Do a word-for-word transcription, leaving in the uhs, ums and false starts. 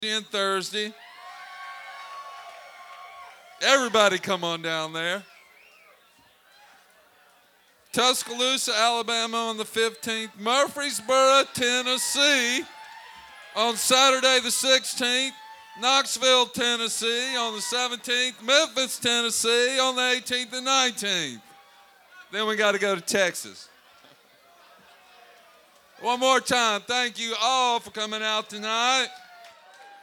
and Thursday. Everybody come on down there. Tuscaloosa, Alabama on the fifteenth. Murfreesboro, Tennessee on Saturday the sixteenth. Knoxville, Tennessee on the seventeenth. Memphis, Tennessee on the eighteenth and nineteenth. Then we got to go to Texas. One more time, thank you all for coming out tonight.